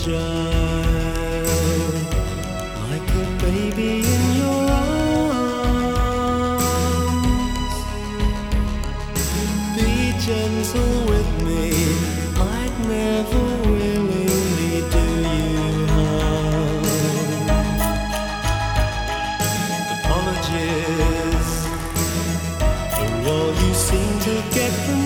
child, like a baby in your arms. Be gentle with me, I'd never willingly do you harm. Apologies for all you seem to get from